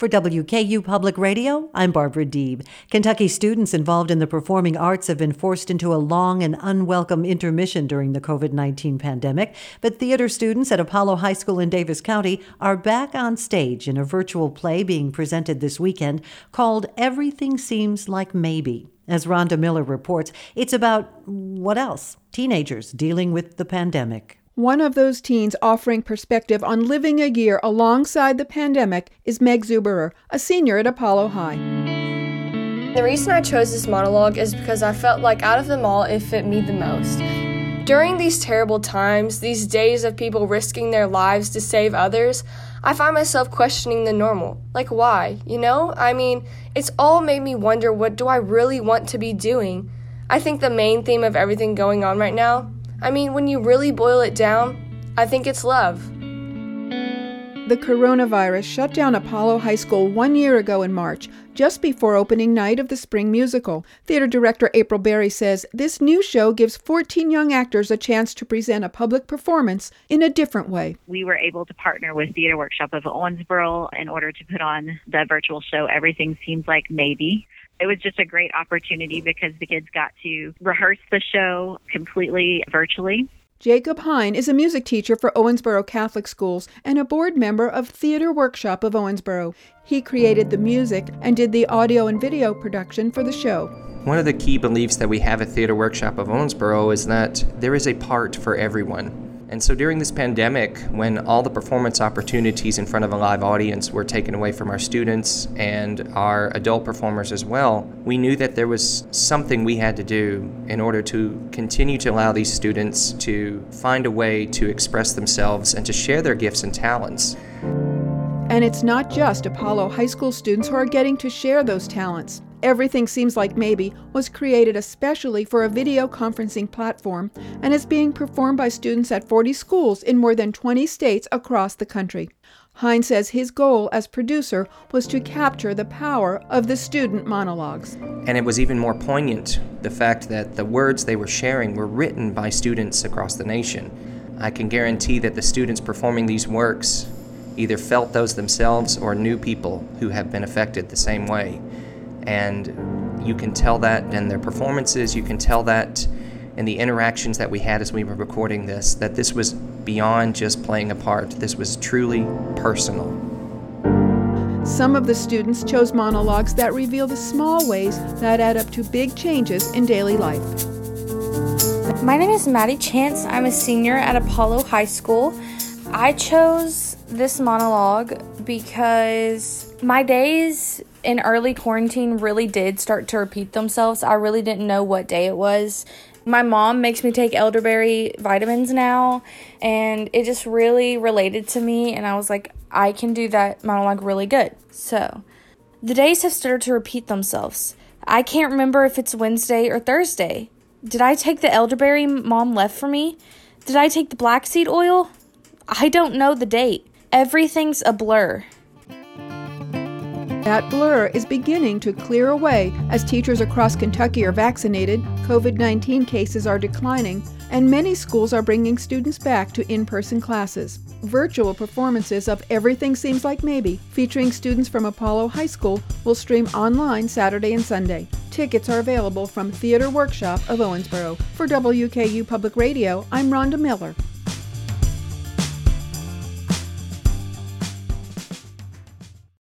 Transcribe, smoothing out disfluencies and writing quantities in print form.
For WKU Public Radio, I'm Barbara Deeb. Kentucky students involved in the performing arts have been forced into a long and unwelcome intermission during the COVID-19 pandemic, but theater students at Apollo High School in Davis County are back on stage in a virtual play being presented this weekend called Everything Seems Like Maybe. As Rhonda Miller reports, it's about, what else? Teenagers dealing with the pandemic. One of those teens offering perspective on living a year alongside the pandemic is Meg Zuberer, a senior at Apollo High. The reason I chose this monologue is because I felt like out of them all, it fit me the most. During these terrible times, these days of people risking their lives to save others, I find myself questioning the normal. Like, why? It's all made me wonder, what do I really want to be doing? I think the main theme of everything going on right now, when you really boil it down, I think it's love. The coronavirus shut down Apollo High School 1 year ago in March, just before opening night of the spring musical. Theater director April Berry says this new show gives 14 young actors a chance to present a public performance in a different way. We were able to partner with Theater Workshop of Owensboro in order to put on the virtual show Everything Seems Like Maybe. It was just a great opportunity because the kids got to rehearse the show completely virtually. Jacob Hine is a music teacher for Owensboro Catholic Schools and a board member of Theater Workshop of Owensboro. He created the music and did the audio and video production for the show. One of the key beliefs that we have at Theater Workshop of Owensboro is that there is a part for everyone. And so during this pandemic, when all the performance opportunities in front of a live audience were taken away from our students and our adult performers as well, we knew that there was something we had to do in order to continue to allow these students to find a way to express themselves and to share their gifts and talents. And it's not just Apollo High School students who are getting to share those talents. Everything Seems Like Maybe was created especially for a video conferencing platform and is being performed by students at 40 schools in more than 20 states across the country. Hine says his goal as producer was to capture the power of the student monologues. And it was even more poignant, the fact that the words they were sharing were written by students across the nation. I can guarantee that the students performing these works either felt those themselves or knew people who have been affected the same way. And you can tell that in their performances, you can tell that in the interactions that we had as we were recording this, that this was beyond just playing a part. This was truly personal. Some of the students chose monologues that reveal the small ways that add up to big changes in daily life. My name is Maddie Chance. I'm a senior at Apollo High School. I chose this monologue because my days in early quarantine really did start to repeat themselves. I really didn't know what day it was. My mom makes me take elderberry vitamins now, and it just really related to me, and I was like, I can do that monologue really good. So, the days have started to repeat themselves. I can't remember if it's Wednesday or Thursday. Did I take the elderberry Mom left for me? Did I take the black seed oil? I don't know the date. Everything's a blur. That blur is beginning to clear away as teachers across Kentucky are vaccinated, COVID-19 cases are declining, and many schools are bringing students back to in-person classes. Virtual performances of Everything Seems Like Maybe, featuring students from Apollo High School, will stream online Saturday and Sunday. Tickets are available from Theater Workshop of Owensboro. For WKU Public Radio, I'm Rhonda Miller.